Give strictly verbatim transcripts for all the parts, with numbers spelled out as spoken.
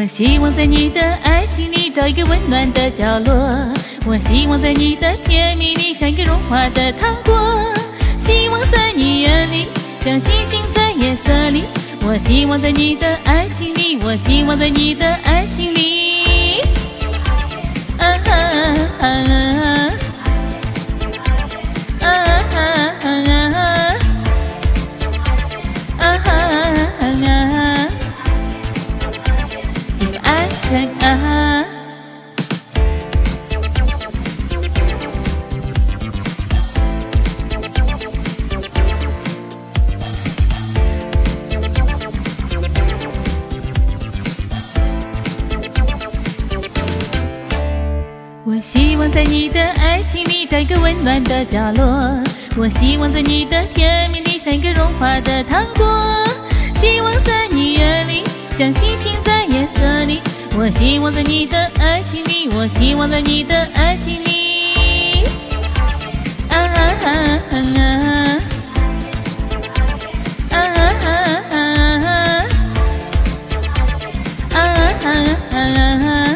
我希望在你的爱情里找一个温暖的角落，我希望在你的甜蜜里像一个融化的糖果，希望在你眼里像星星在夜色里，我希望在你的爱情里，我希望在你的爱情里。啊哈啊啊啊啊啊 If I can 啊我希望在你的爱情里找一个温暖的角落，我希望在你的甜蜜里像一个融化的糖果，希望在你眼里像星星在夜色里，我希望在你的爱情里，我希望在你的爱情里。啊啊啊啊啊啊啊啊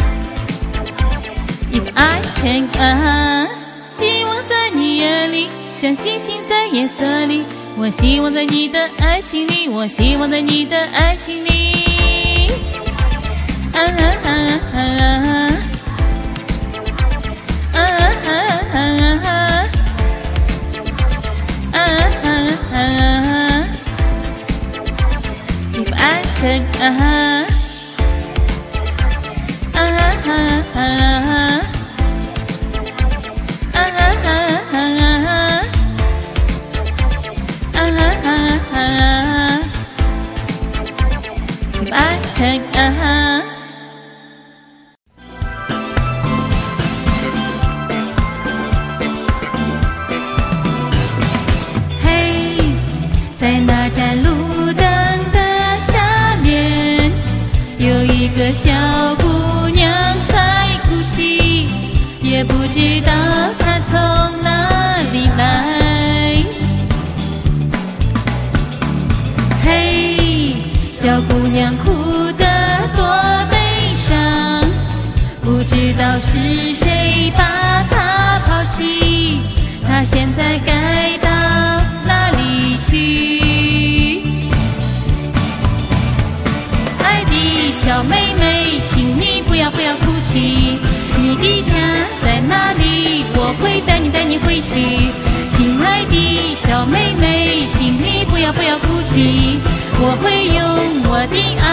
If I can 啊，希望在你眼里像星星在夜色里，我希望在你的爱情里，我希望在你的爱情里。啊啊啊啊啊啊啊啊 If I can 啊啊啊啊If I can 啊嘿，在那盏路灯的下面，有一个小姑娘在哭泣，也不知道她从哪里来。嘿，小姑娘哭得多悲伤，不知道是谁把她抛弃，她现在该到哪里去？爱的小妹妹，请你不要不要哭泣，你的家在哪里？我会带你带你回去。亲爱的小妹妹，请你不要不要哭泣，我会用我的爱